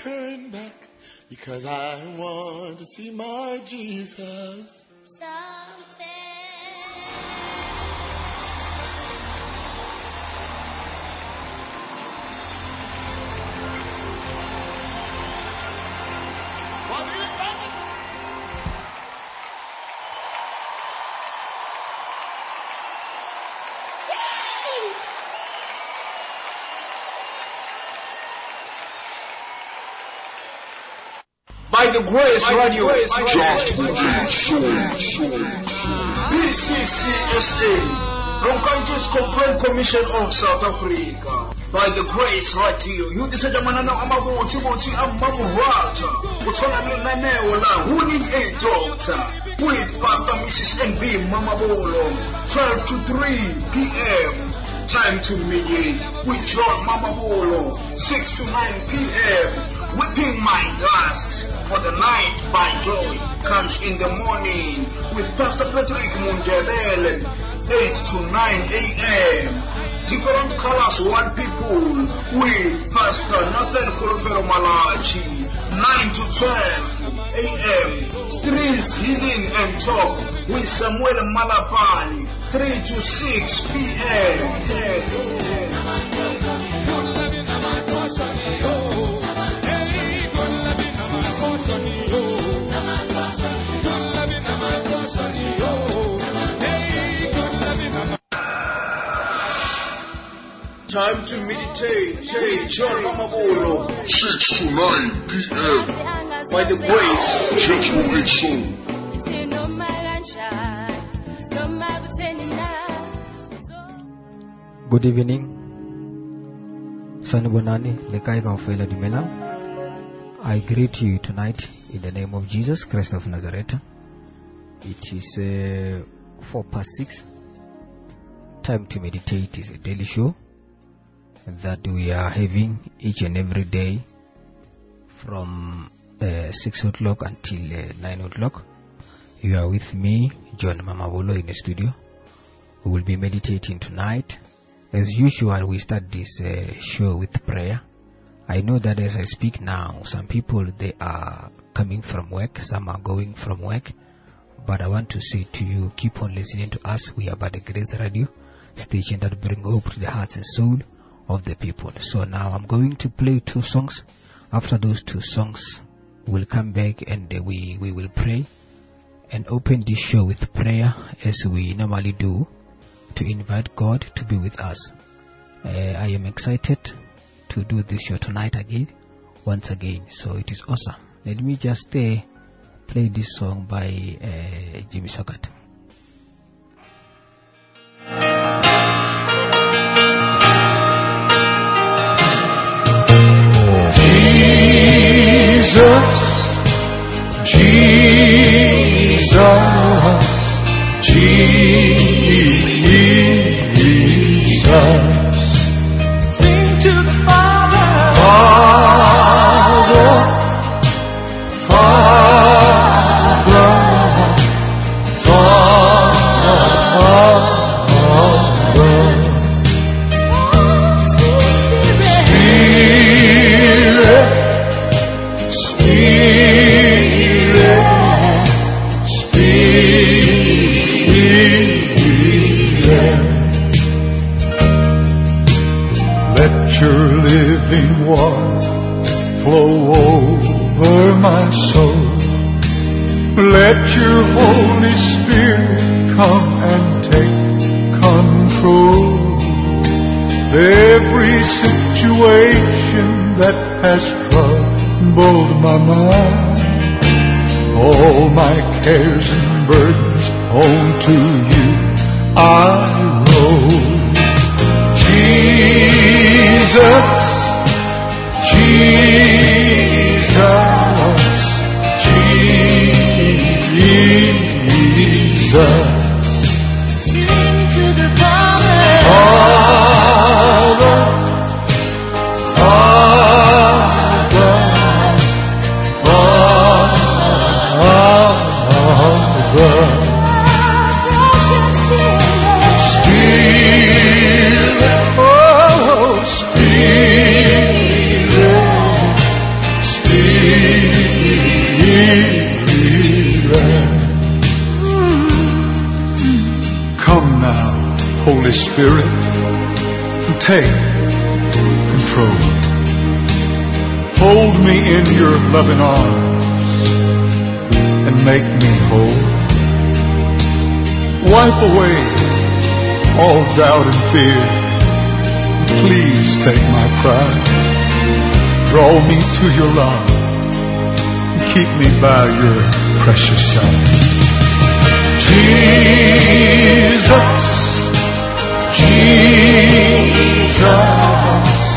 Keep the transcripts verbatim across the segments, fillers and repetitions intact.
turn back, because I want to see my Jesus. Someday. By the Grace Radio, B C C S A, Roncantis Complaint Commission of South Africa. By the Grace Radio, you decide manana amaboti boti amamuhata. Utona nane la winning a doctor with Pastor Missus N B Mama Bolo, twelve to three p.m. Time to mediate with John Mama Bolo, six to nine p.m. Whipping my dust for the night by joy comes in the morning with Pastor Patrick Mundebele, eight to nine a.m. Different colors, one people with Pastor Nathan Kolofero Malachi, nine to twelve a.m. Streets Healing and Talk with Samuel Malapani, three to six p.m. Time to meditate, hey, John Mama Bolo, six to nine p.m. By the Grace, Jethro A Soul. Good evening. Sanibonani lekai kaofela dimela. I greet you tonight in the name of Jesus Christ of Nazareth. It is uh, four past six. Time to meditate is a daily show that we are having each and every day from uh, six o'clock until uh, nine o'clock. You are with me, John Mamabolo, in the studio. We will be meditating tonight. As usual, we start this uh, show with prayer. I know that as I speak now, some people, they are coming from work, some are going from work. But I want to say to you, keep on listening to us. We are by the Grace Radio, station that bring hope to the hearts and soul of the people. So now I'm going to play two songs. After those two songs, we'll come back and uh, we, we will pray and open this show with prayer as we normally do, to invite God to be with us. Uh, I am excited to do this show tonight again, once again. So it is awesome. Let me just uh, play this song by uh, Jimmy Sokat. Jesus, Jesus, Jesus. Sing to the Father, Father, Father, Father. Spirit, Spirit, Spirit. Let your living water flow over my soul. Let your Holy Spirit come and take control. Every situation that has troubled my mind, all my cares and burdens onto you I roll. Jesus, Jesus, Jesus. Sing to the Father, Father, Father, Father. Spirit, oh, Spirit. Spirit, take control. Hold me in your loving arms and make me whole. Wipe away all doubt and fear. Please take my pride. Draw me to your love. Keep me by your precious side. Jesus, Jesus,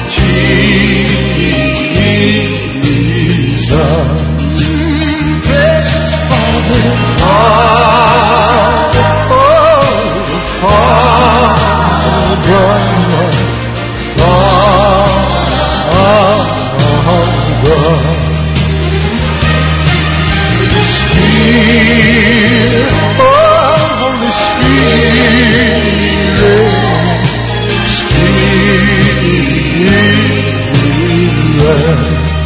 Jesus. Precious Father, Father, oh, Father, Father. Spirit, oh, Holy Spirit, Spirit.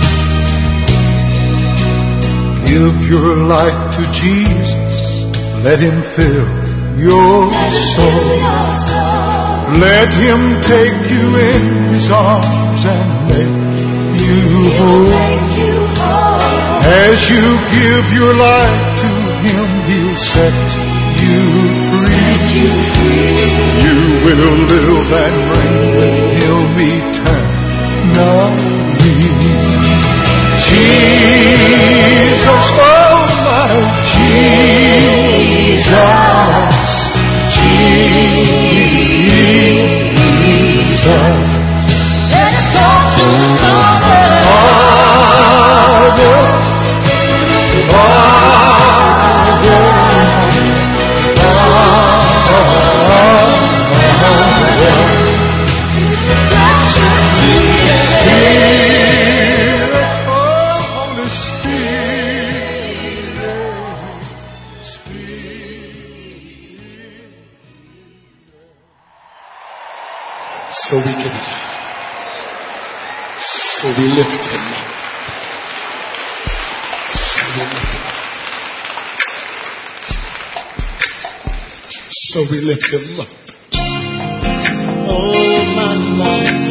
Give your life to Jesus, let him fill your soul. Let him take you in his arms and make you whole. As you give your life to him, he'll set you free. You will live and reign with him eternally. Jesus, oh my Jesus, Jesus. Let us talk to Father. Father. So we can, so we lift him up. So we lift him up. So we lift him up. Oh my life.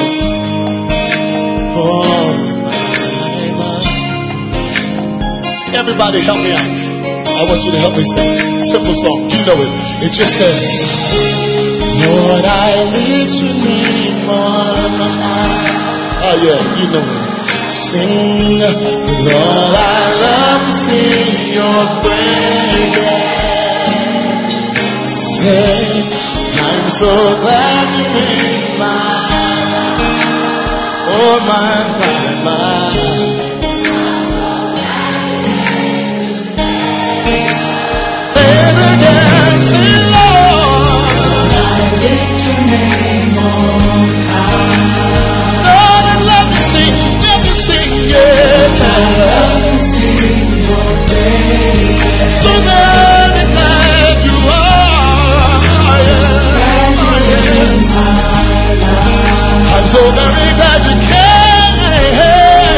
Oh my life. Everybody help me out. I want you to help me sing. Simple song. You know it. It just says, Lord, I lift your name on high. Oh yeah, you know it. Sing, Lord, I love to sing your praise. Say, I'm so glad you're in my life. Oh my, my, my. Say it again, say Lord, I lift your name on high. Lord, I love to sing, love to sing, yeah. I love to sing your praise. So very glad you are, yeah. Oh, yes. I'm so very glad you came.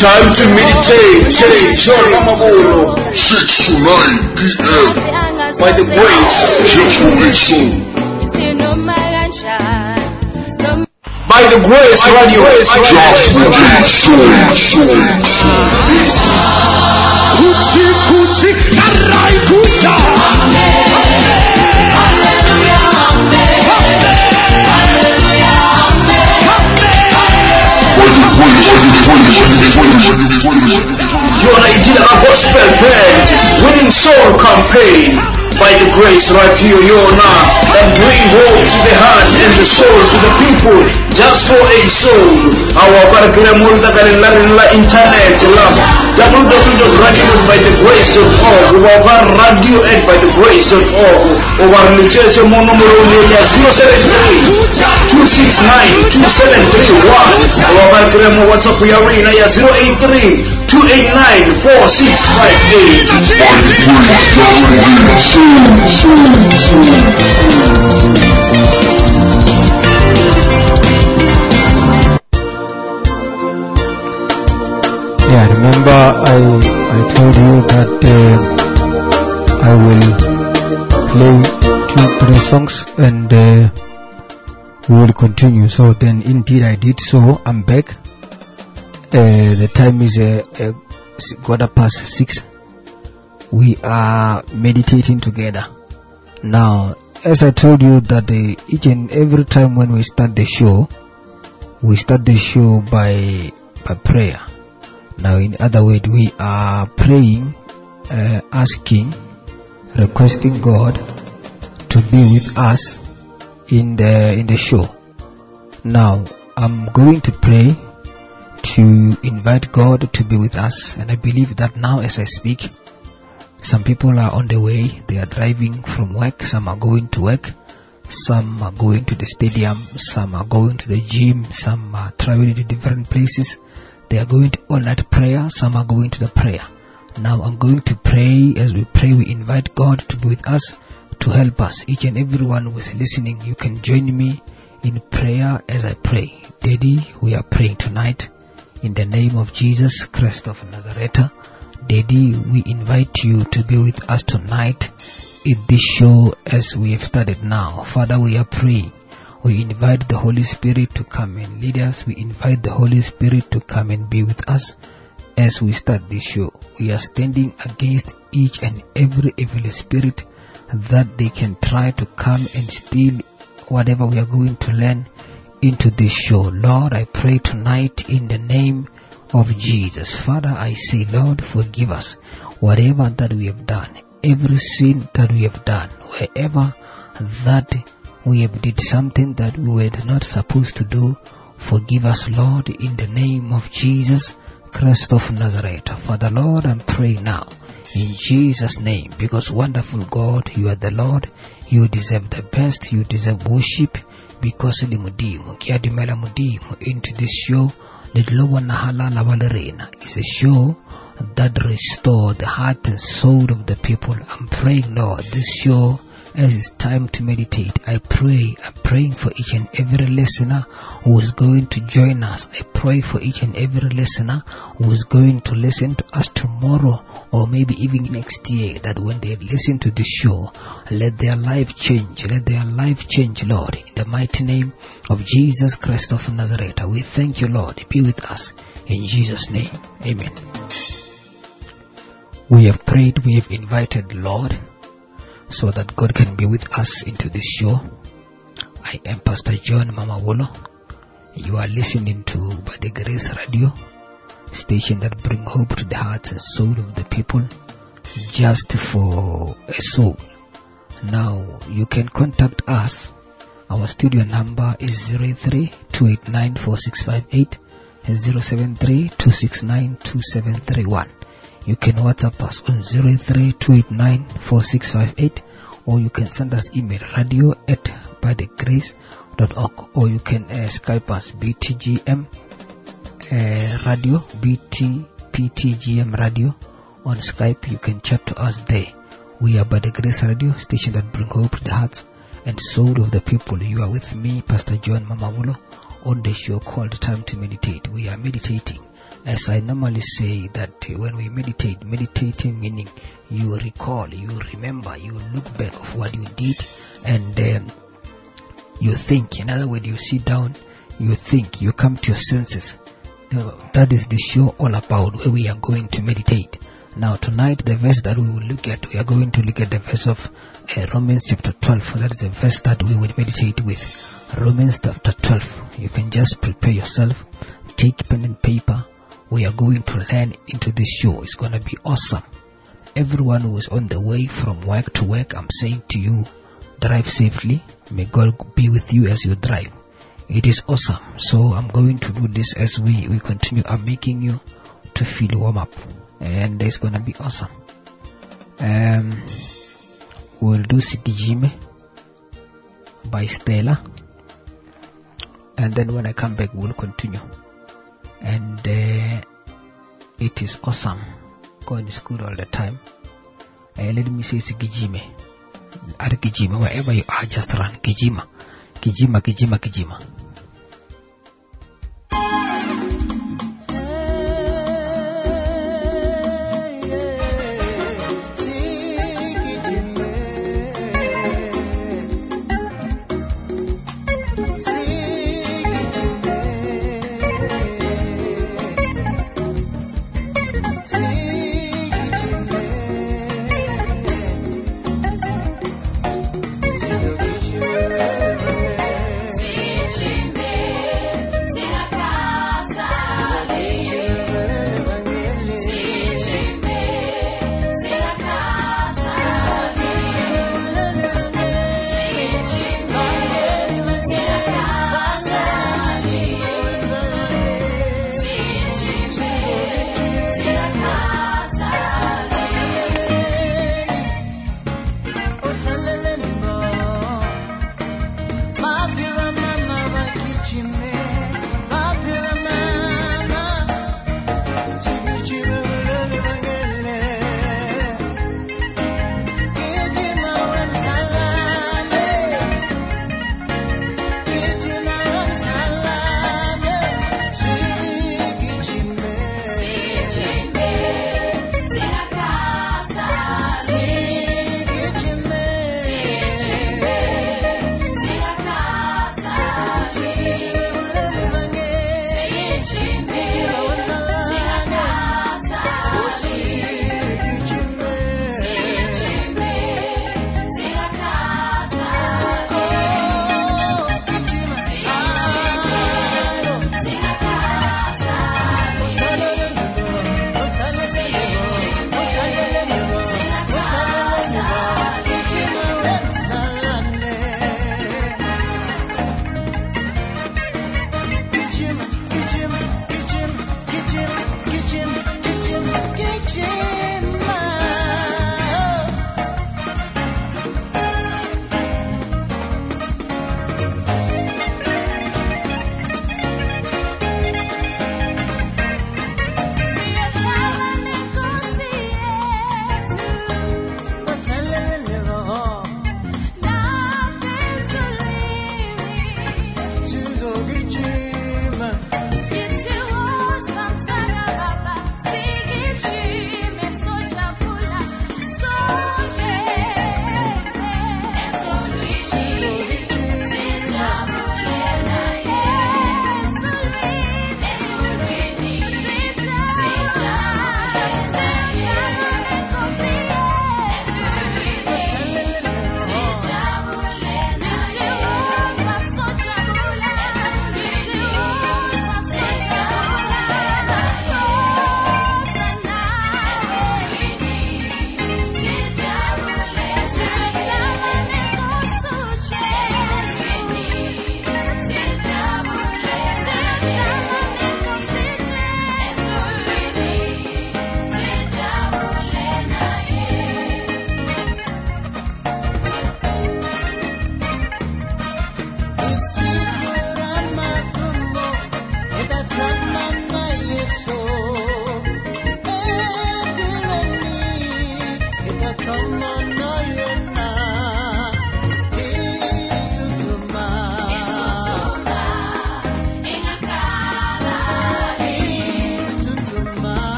Time to meditate. Take John Mamabulo. six to nine p.m. By the grace. Just for a soul. By the grace radio. Just for a soul. Soul. Kuchi kuchi karai kucha. Your idea of gospel band, winning soul campaign. By the grace radio, you're now and bring hope to the heart and the soul to the people. Just for a soul. Our program will be internet lab w w w dot radio by the grace dot org. Our radio at by the grace dot org. Our literature monomoro ya zero seven three two six nine two seven three one. Our program WhatsApp ya arena ya zero eight three two eight nine four six five eight. Yeah, remember I I told you that uh, I will play two, three songs and uh, we will continue. So then indeed I did so. I'm back. Uh, the time is uh, uh, quarter past six. We are meditating together. Now, as I told you that uh, each and every time when we start the show, we start the show by by prayer. Now, in other words, we are praying, uh, asking, requesting God to be with us in the in the show. Now, I'm going to pray to invite God to be with us, and I believe that now as I speak, some people are on the way. They are driving from work. Some are going to work. Some are going to the stadium. Some are going to the gym. Some are traveling to different places. They are going to all-night prayer. Some are going to the prayer. Now I'm going to pray. As we pray, we invite God to be with us, to help us. Each and everyone who is listening, you can join me in prayer as I pray. Daddy, we are praying tonight in the name of Jesus Christ of Nazareth. Daddy, we invite you to be with us tonight in this show as we have started now. Father, we are praying. We invite the Holy Spirit to come and lead us. We invite the Holy Spirit to come and be with us as we start this show. We are standing against each and every evil spirit that they can try to come and steal whatever we are going to learn into this show. Lord, I pray tonight in the name of Jesus. Father, I say, Lord, forgive us whatever that we have done, every sin that we have done, wherever that we have did something that we were not supposed to do. Forgive us, Lord, in the name of Jesus Christ of Nazareth. Father, Lord, I'm praying now in Jesus' name, because wonderful God, you are the Lord. You deserve the best. You deserve worship, because the mudimu kiadimela mudimu into this show. The lower nahala valerina is a show that restores the heart and soul of the people. I'm praying, Lord, this show, as it's time to meditate, I pray, I'm praying for each and every listener who is going to join us. I pray for each and every listener who is going to listen to us tomorrow or maybe even next year, that when they listen to this show, let their life change, let their life change, Lord, in the mighty name of Jesus Christ of Nazareth. We thank you, Lord. Be with us in Jesus' name. Amen. We have prayed, we have invited Lord, so that God can be with us into this show. I am Pastor John Mamawolo. You are listening to By the Grace Radio, station that brings hope to the hearts and soul of the people, just for a soul. Now you can contact us. Our studio number is zero three two eight nine four six five eight and zero seven three two six nine two seven three one. You can WhatsApp us on zero three two eight nine four six five eight, or you can send us email radio at by the grace dot org, or you can uh, Skype us B T G M uh, radio, B T P T G M radio on Skype. You can chat to us there. We are By the Grace Radio, station that brings hope to the hearts and soul of the people. You are with me, Pastor John Mamawolo, on the show called Time to Meditate. We are meditating As I normally say that uh, when we meditate, meditating meaning you recall, you remember, you look back of what you did, and um, you think. In other words, you sit down, you think, you come to your senses. Uh, that is the show all about, where we are going to meditate. Now tonight, the verse that we will look at, we are going to look at the verse of uh, Romans chapter twelve. That is the verse that we will meditate with. Romans chapter twelve. You can just prepare yourself, take pen and paper. We are going to learn into this show. It's going to be awesome. Everyone who is on the way from work to work, I'm saying to you, drive safely. May God be with you as you drive. It is awesome. So I'm going to do this as we, we continue. I'm making you to feel warm up. And it's going to be awesome. Um, we'll do Sikijime by Stella. And then when I come back, we'll continue. And uh, it is awesome. God is good all the time. Uh, let me say Sikijime. Ar Kijima, wherever you are, just run. Kijima. Kijima, Kijima, Kijima. See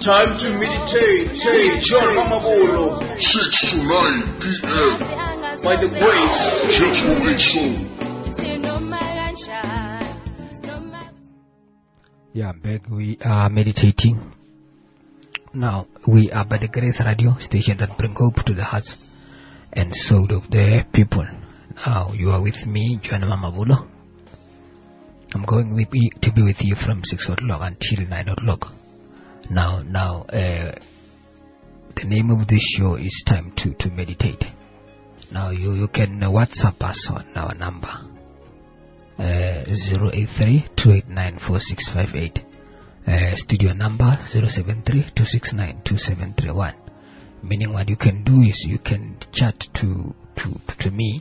Time to meditate. Hey, John Mamabolo. six to nine p.m. By the grace. Just release soul. Yeah, back we are meditating. Now, we are by the Grace Radio station that bring hope to the hearts and soul of the people. Now, you are with me, John Mamabulo. I'm going with you, to be with you from six o'clock until nine o'clock. Now, now, uh, the name of this show is Time to, to Meditate. Now, you, you can WhatsApp us on our number. Uh, zero eight three, two eight nine, four six five eight. Uh, studio number zero seven three, two six nine, two seven three one. Meaning what you can do is you can chat to to, to me.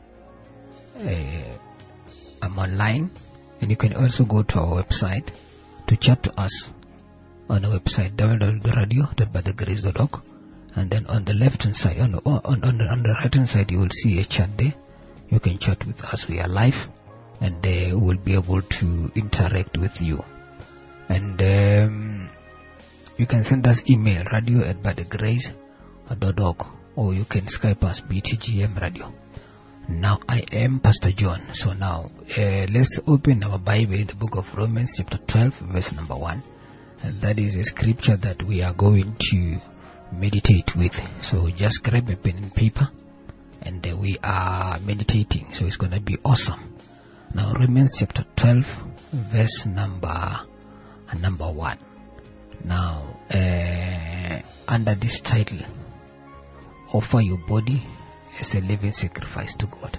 Uh, I'm online, and you can also go to our website to chat to us on our website w w w dot radio dot by the grace dot org. And then on the left hand side, on the, on, on the, on the right hand side, you will see a chat there. You can chat with us. We are live, and uh, we'll be able to interact with you. And um, you can send us email, radio at by the grace dot org, or you can Skype us, B T G M Radio. Now, I am Pastor John. So now, uh, let's open our Bible in the book of Romans chapter twelve, verse number one. And that is a scripture that we are going to meditate with. So just grab a pen and paper, and uh, we are meditating. So it's going to be awesome. Now, Romans chapter twelve, verse number number one. Now, uh, under this title, offer your body as a living sacrifice to God.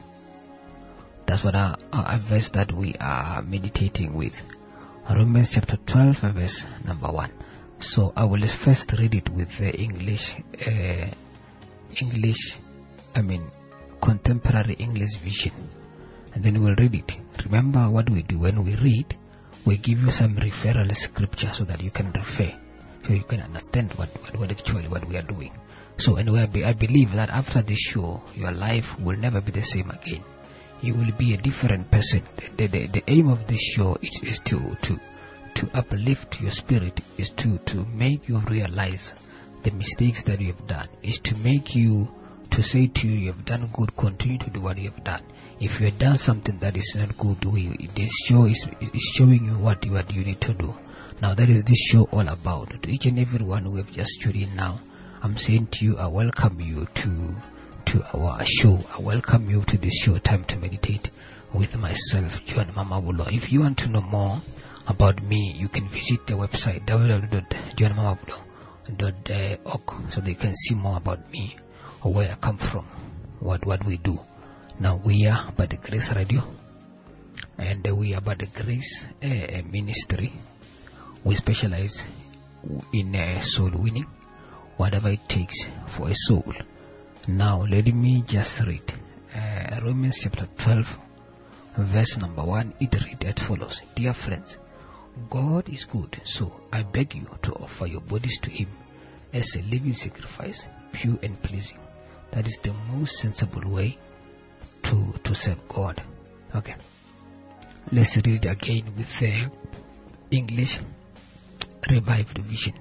That's what our, our verse that we are meditating with. Romans chapter twelve, verse number one. So I will first read it with the English, uh, English, I mean, contemporary English version, and then we'll read it. Remember what we do when we read. We give you some referral scripture so that you can refer, so you can understand what, what, what actually what we are doing. So anyway, I believe that after this show, your life will never be the same again. You will be a different person. The, the, the aim of this show is, is to, to, to uplift your spirit, is to, to make you realize the mistakes that you have done, is to make you, to say to you, you have done good, continue to do what you have done. If you have done something that is not good, we, this show is, is showing you what you, what you need to do. Now, that is this show all about. To each and every one who have just tuned in now, I'm saying to you, I welcome you to to our show. I welcome you to this show, Time to Meditate, with myself, John Mamabulo. If you want to know more about me, you can visit the website w w w dot john mamabulo dot org, so that you can see more about me, or where I come from, what what we do. Now, we are by the Grace Radio, and we are by the Grace uh, Ministry. We specialize in uh, soul winning, whatever it takes for a soul. Now, let me just read uh, Romans chapter twelve, verse number one. It reads as follows: Dear friends, God is good, so I beg you to offer your bodies to Him as a living sacrifice, pure and pleasing. That is the most sensible way to to serve God. Okay, let's read it again with the English Revived Version.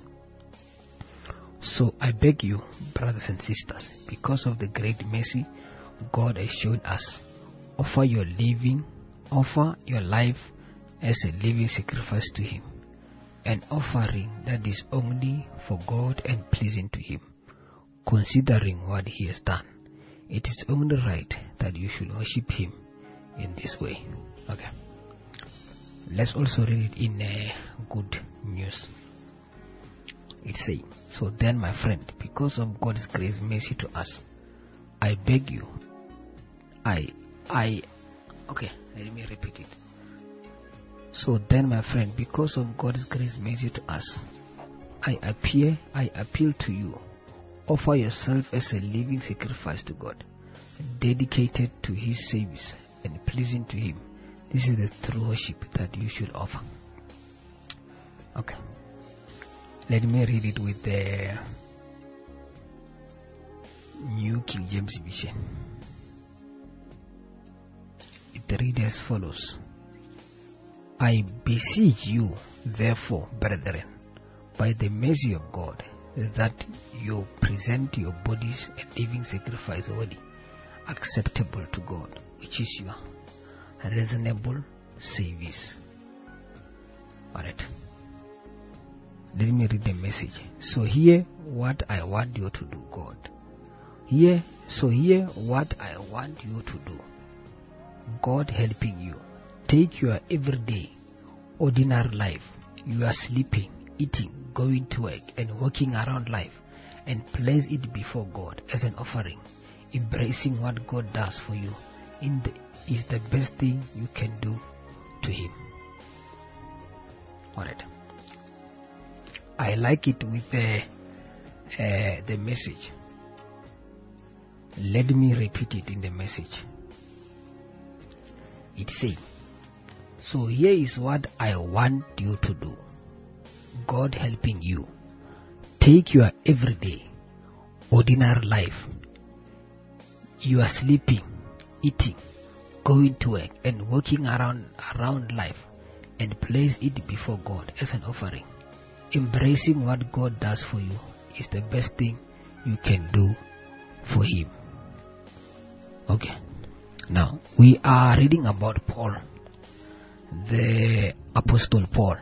So I beg you, brothers and sisters, because of the great mercy God has shown us, offer your living, offer your life as a living sacrifice to Him, an offering that is only for God and pleasing to Him. Considering what He has done, it is only right that you should worship Him in this way. Okay. Let's also read it in uh, Good News. It says, so then, my friend, because of God's grace mercy to us, I beg you, I, I, okay, let me repeat it. So then, my friend, because of God's grace mercy to us, I appear, I appeal to you, offer yourself as a living sacrifice to God, dedicated to His service and pleasing to Him. This is the true worship that you should offer. Okay. Let me read it with the New King James Version. It reads as follows: I beseech you, therefore, brethren, by the mercy of God, that you present your bodies a living sacrifice holy, acceptable to God, which is your reasonable service. Alright. Let me read the message. So hear what I want you to do, God. Hear, so hear what I want you to do. God helping you. Take your everyday, ordinary life. You are sleeping, eating, going to work, and walking around life, and place it before God as an offering. Embracing what God does for you in the, is the best thing you can do to Him. Alright. I like it with the, uh, the message. Let me repeat it in the message. It says, so here is what I want you to do. God helping you. Take your everyday, ordinary life. You are sleeping, eating, going to work, and walking around around life, and place it before God as an offering. Embracing what God does for you is the best thing you can do for Him. Okay. Now, we are reading about Paul, the Apostle Paul.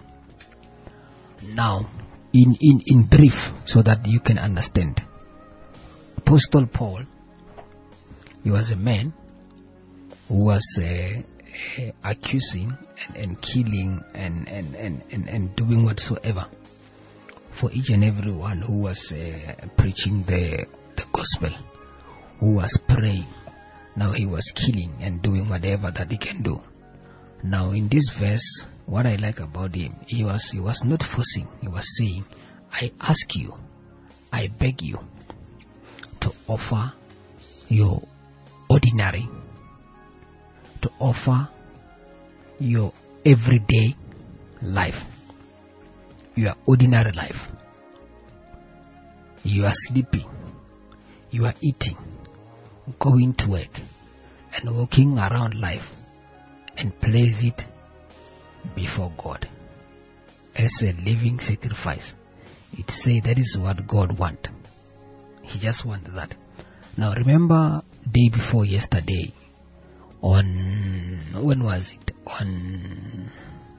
Now, in, in, in brief, so that you can understand. Apostle Paul, he was a man who was uh, uh, accusing and, and killing and, and, and, and, and doing whatsoever for each and every one who was uh, preaching the, the gospel, who was praying. Now he was killing and doing whatever that he can do. Now in this verse, what I like about him, he was he was not forcing. He was saying, I ask you, I beg you to offer your ordinary, to offer your everyday life, your ordinary life. You are sleeping, you are eating, going to work, and walking around life, and place it before God as a living sacrifice. It say that is what God want. He just want that. Now remember, day before yesterday, on when was it? On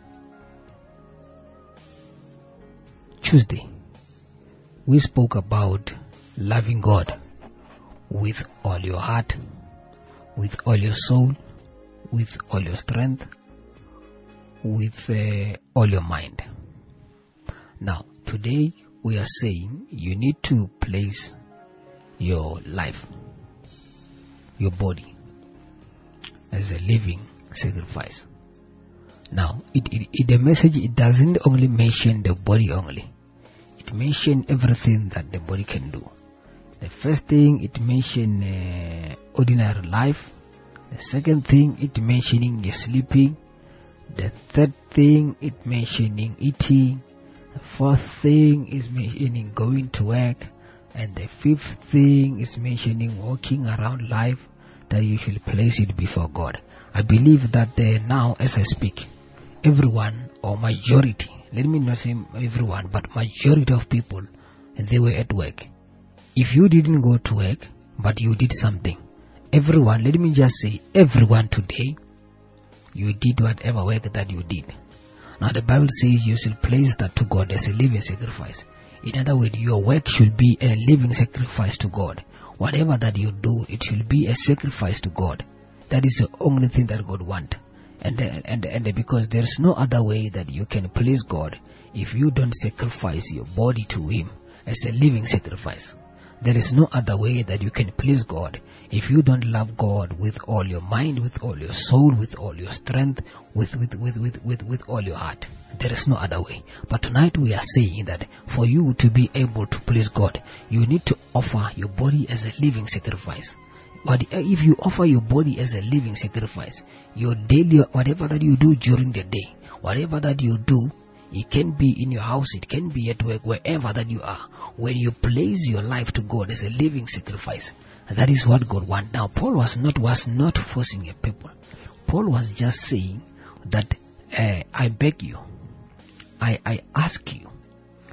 Tuesday, we spoke about loving God with all your heart, with all your soul, with all your strength, with uh, all your mind. Now, today we are saying you need to place your life, your body, as a living sacrifice. Now, it, it, it, the message, it doesn't only mention the body only. It mentions everything that the body can do. The first thing, it mentions uh, ordinary life. The second thing, it mentioning sleeping. The third thing, it mentioning eating. The fourth thing is mentioning going to work. And the fifth thing is mentioning walking around life, that you should place it before God. I believe that uh, now as I speak, everyone or majority, let me not say everyone, but majority of people, they were at work. If you didn't go to work, but you did something, everyone, let me just say, everyone today, you did whatever work that you did. Now the Bible says you should place that to God as a living sacrifice. In other words, your work should be a living sacrifice to God. Whatever that you do, it should be a sacrifice to God. That is the only thing that God wants. And, and, and because there is no other way that you can please God if you don't sacrifice your body to Him as a living sacrifice. There is no other way that you can please God if you don't love God with all your mind, with all your soul, with all your strength, with, with, with, with, with, with all your heart. There is no other way. But tonight we are saying that for you to be able to please God, you need to offer your body as a living sacrifice. But if you offer your body as a living sacrifice, your daily, whatever that you do during the day, whatever that you do, it can be in your house, it can be at work, wherever that you are. When you place your life to God as a living sacrifice, that is what God wants. Now, Paul was not was not forcing a people. Paul was just saying that uh, I beg you, I, I ask you,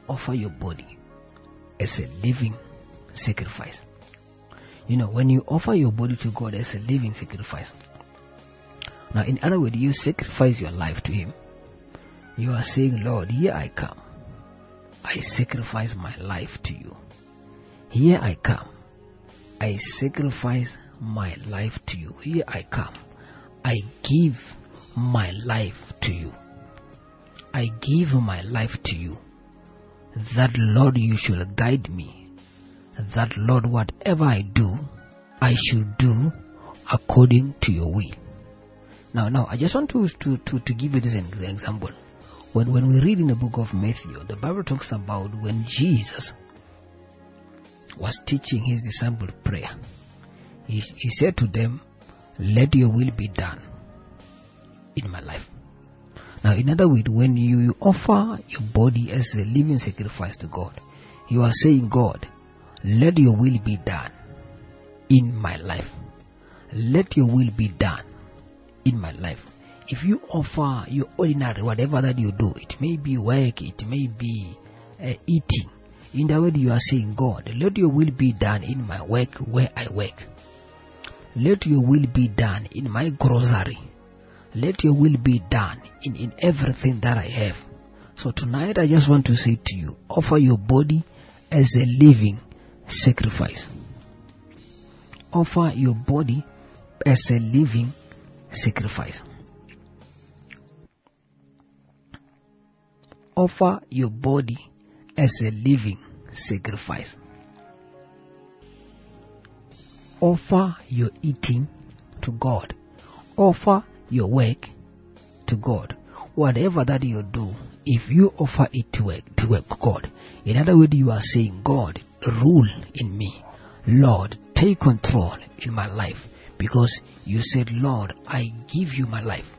offer your body as a living sacrifice. You know, when you offer your body to God as a living sacrifice, now in other words, you sacrifice your life to Him. You are saying, Lord, here I come. I sacrifice my life to you. Here I come. I sacrifice my life to you. Here I come. I give my life to you. I give my life to you. That, Lord, you should guide me. That, Lord, whatever I do, I should do according to your will. Now, now, I just want to, to, to, to give you this example. When, when we read in the book of Matthew, the Bible talks about when Jesus was teaching his disciples prayer. He, he said to them, let your will be done in my life. Now, in other words, when you offer your body as a living sacrifice to God, you are saying, God, let your will be done in my life. Let your will be done in my life. If you offer your ordinary, whatever that you do, it may be work, it may be uh, eating. In that way, you are saying, God, let your will be done in my work where I work. Let your will be done in my grocery. Let your will be done in, in everything that I have. So tonight, I just want to say to you, offer your body as a living sacrifice. Offer your body as a living sacrifice. Offer your body as a living sacrifice. Offer your eating to God. Offer your work to God. Whatever that you do, if you offer it to work, to work God, in other words, you are saying, God, rule in me. Lord, take control in my life. Because you said, Lord, I give you my life.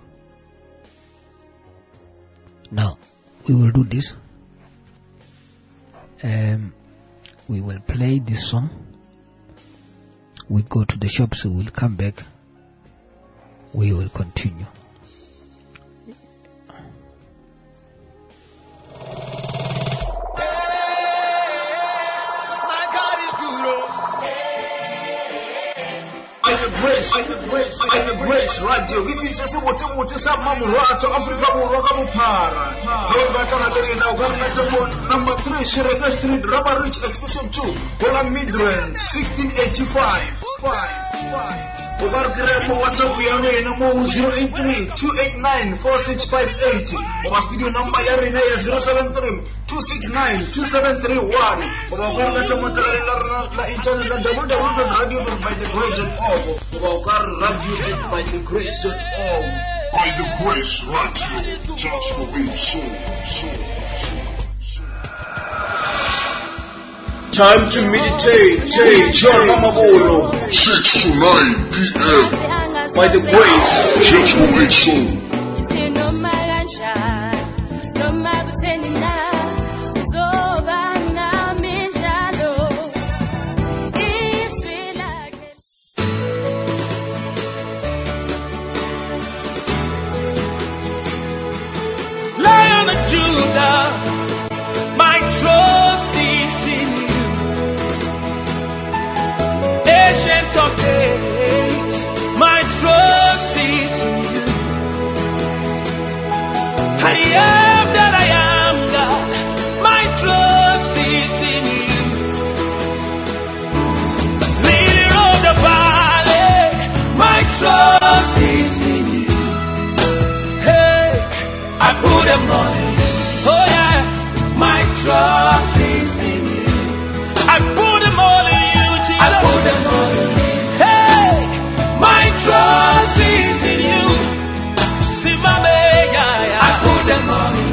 Now, we will do this. Um, we will play this song. We go to the shop, so we'll come back. We will continue. Grace, by the grace, by the grace, radio. This is just what you want to say, Mamu Rato, Africa, Rogamu Para. Lord, I can't tell you now. Number three, Shereka Street, Rubber Ridge, Expression two, Poland Midland, sixteen eighty-five. Five, five. Over Grandma, WhatsApp, we are in number zero eight three, two eight nine, four six five eight. Over studio number Yarina zero seven three, two six nine, two seven three one. Over Gargata Matala, La Internet, double double radio by the grace of all. Over radio by the grace of all. By the grace, radio, just for we soul, soul, soul. Time to meditate, take John Mamabolo, six to nine p.m. by the grace, just for we soul. Lion of Judah, my trust is in you. Ancient of days, my trust is in you. I am that I am, God, my trust is in you. Leader of the valley, my trust is in you. Hey, I put them on you. Oh yeah, my trust is in you. I put them all in you, Jesus. I put them all in you. Hey, my trust is in you. See my yeah, yeah. I put them all in you.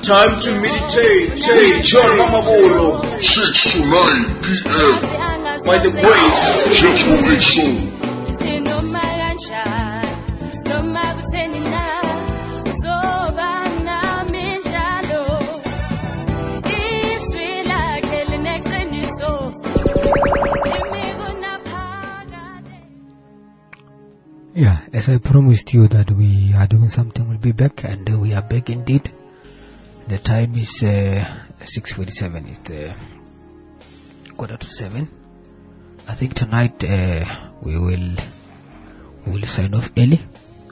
Time to meditate. Take John Mamabolo. six to nine p.m. By the grace. Gentle Age Soul. Yeah, as I promised you that we are doing something, we'll be back, and uh, we are back indeed. The time is uh, six forty-seven. It's uh, quarter to seven. I think tonight uh, we will we will sign off early.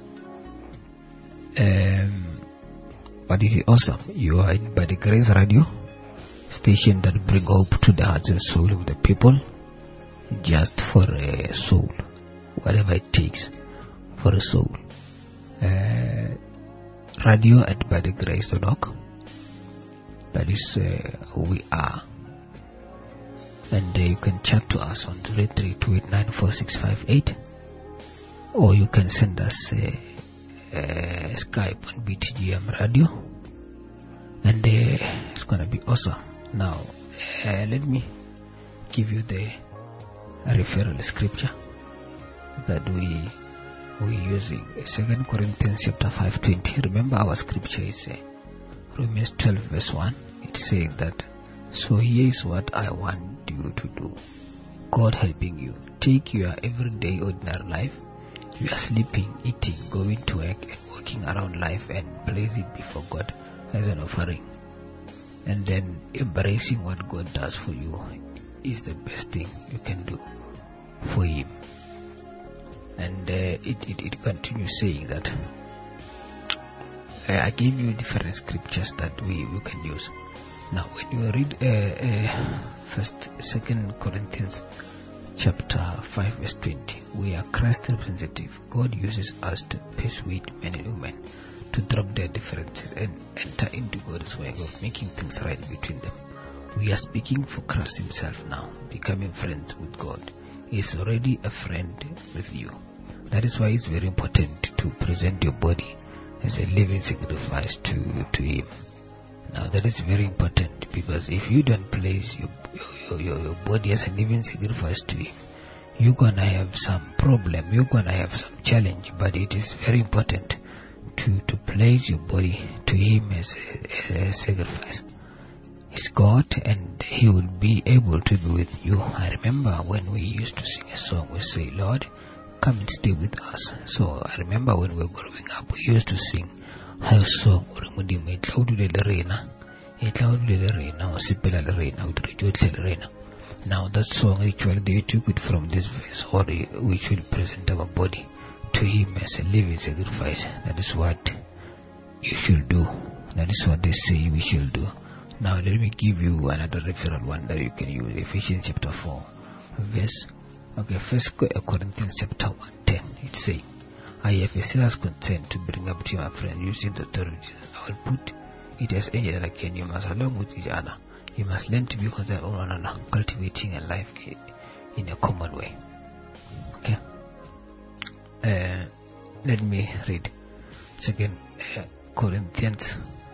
Um, but it is awesome. You are in by the Grace Radio station that bring hope to the hearts and soul of the people, just for a soul, whatever it takes for a soul. Uh, radio at by the grace dot org. That is uh, who we are. And uh, you can chat to us on three three two eight nine four six five eight, or you can send us uh, uh, Skype on B T G M Radio, and uh, it's gonna be awesome. Now uh, let me give you the referral scripture that we we using. Second Corinthians chapter five twenty. Remember, our scripture is uh, Romans twelve verse one. It says that, so here is what I want you to do. God helping you. Take your everyday ordinary life. You are sleeping, eating, going to work, and walking around life, and place it before God as an offering. And then embracing what God does for you is the best thing you can do for Him. And uh, it, it, it continues saying that uh, I gave you different scriptures that we, we can use. Now when you read uh, uh, first second Corinthians chapter five verse twenty, we are Christ's representative. God uses us to persuade men and women to drop their differences and enter into God's way of making things right between them. We are speaking for Christ Himself now, becoming friends with God. He is already a friend with you. That is why it's very important to present your body as a living sacrifice to, to Him. Now that is very important, because if you don't place your, your, your, your body as a living sacrifice to Him, you're gonna have some problem, you're gonna have some challenge. But it is very important to, to place your body to Him as a, as a sacrifice. He's God, and He will be able to be with you. I remember when we used to sing a song, we say, Lord, come and stay with us. So I remember when we were growing up, we used to sing a song, now that song actually they took it from this verse, or we should present our body to Him as a living sacrifice. That is what you should do. That is what they say we should do. Now let me give you another referral one that you can use. Ephesians chapter four verse okay first Corinthians chapter one ten. It says, I have a serious concern to bring up to my friend using the authorities. I will put it as any that I can. You must, along with each other, you must learn to be concerned on one another, cultivating a life in a common way. Okay. Uh, let me read second uh, Corinthians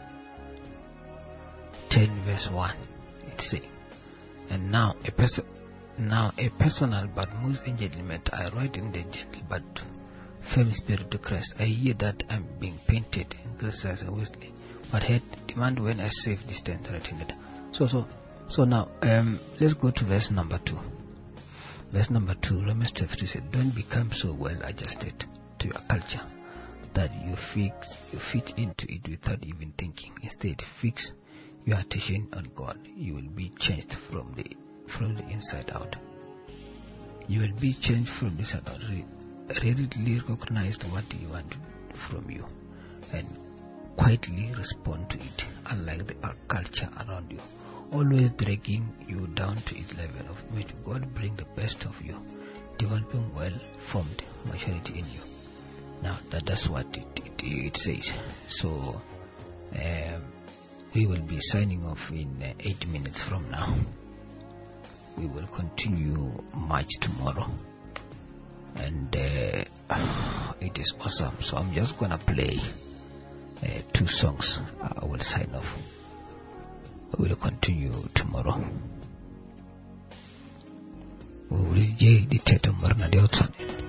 ten verse one. It says, and now a person, now a personal but most gentleman, I write in the gentle but firm spirit to Christ. I hear that I'm being painted and criticized and wastely, but had demand when a safe distance threatened. So, so, so now, um, let's go to verse number two. Verse number two, Romans twelve two said, don't become so well adjusted to your culture that you fix, you fit into it without even thinking. Instead, fix your attention on God. You will be changed from the from the inside out. You will be changed from the inside out. Readily recognize what He wants from you and quietly respond to it, unlike the culture around you, always dragging you down to its level of which God bring the best of you, developing well-formed maturity in you. Now that, that's what it, it, it says. So um, we will be signing off in uh, eight minutes from now. We will continue much tomorrow. And uh, it is awesome. So I'm just gonna play uh, two songs. I will will sign off. We will continue tomorrow. We will J the Teto Marna de Otsan.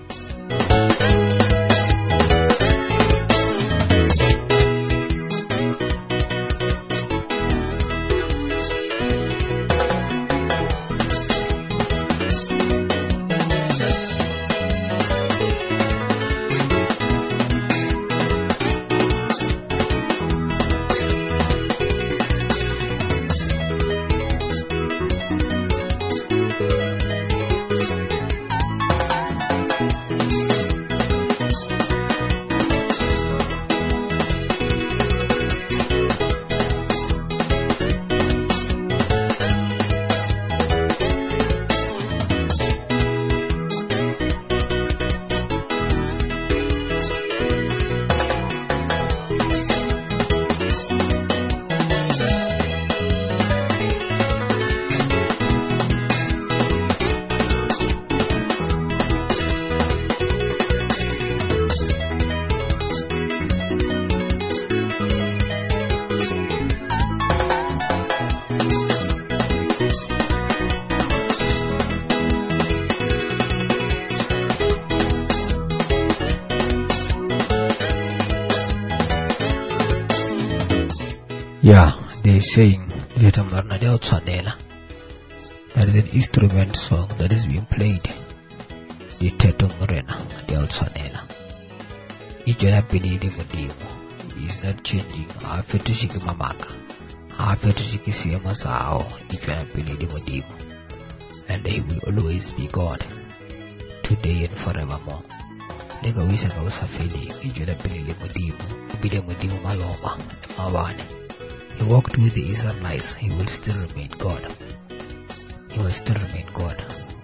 Yeah, they saying that is an instrument song that is being played. The Teto Morena, the Otsanela. Ijala Benidi Modimo is not changing. I feel to shiki mamaka. I feel to shiki siamasao. Ijala Benidi Modimo. And he will always be God, today and forevermore. Lega wisa ka usafeli. Ijala Benidi Modimo. Ibide Modimo Maloma. Mawani. He walked with the Israelites. He will still remain God. He will still remain God.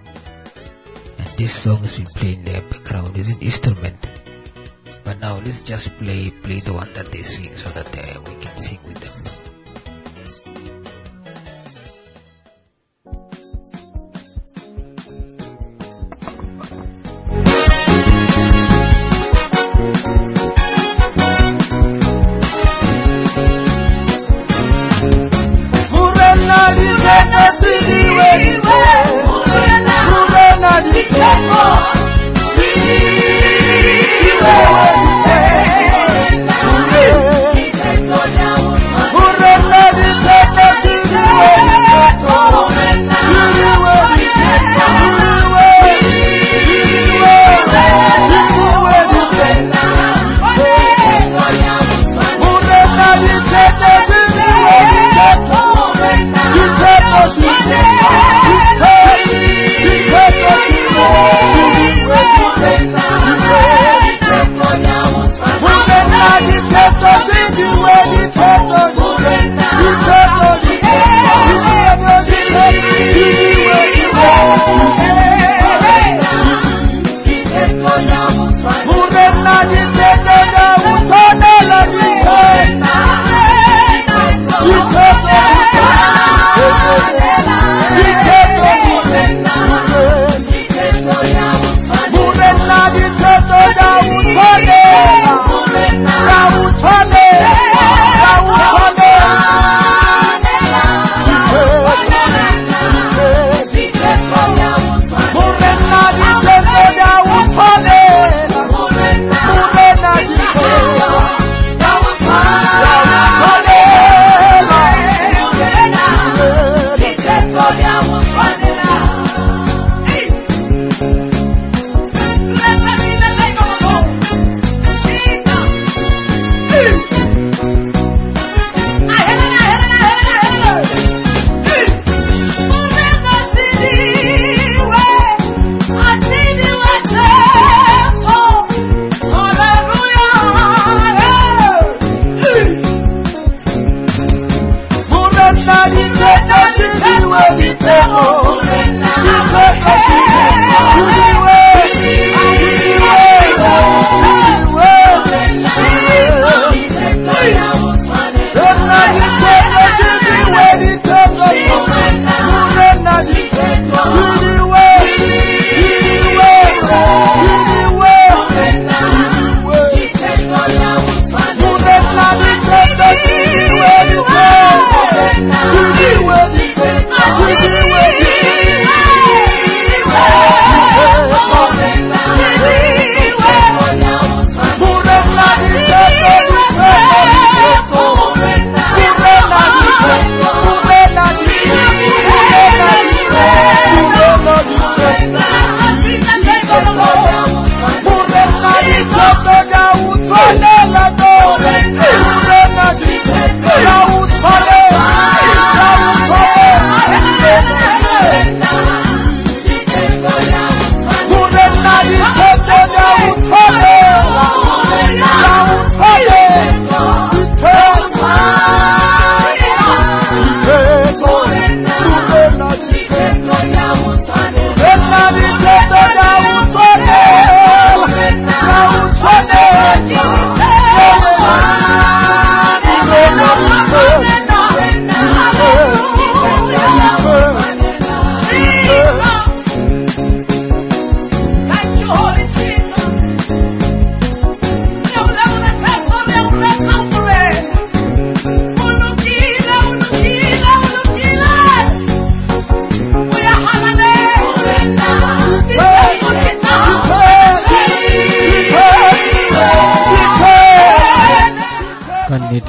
And this song is been playing in the background. It's an instrument. But now let's just play play the one that they sing so that uh, we can sing with them. Anyway.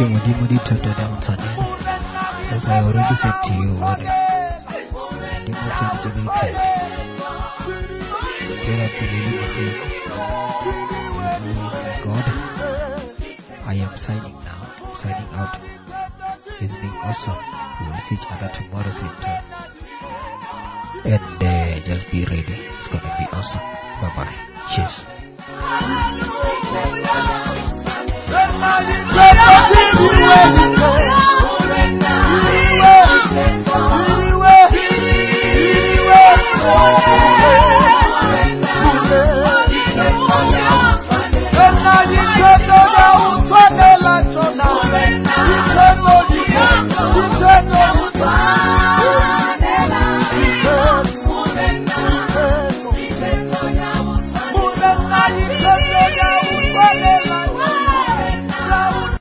Timothy Moody chapter down Sunday. As I already said to you, what Timothy Moody there are believing God. I am signing now, signing out. It's been awesome. We will see each other tomorrow same time. And uh, just be ready. It's gonna be awesome. Bye bye. Cheers. Let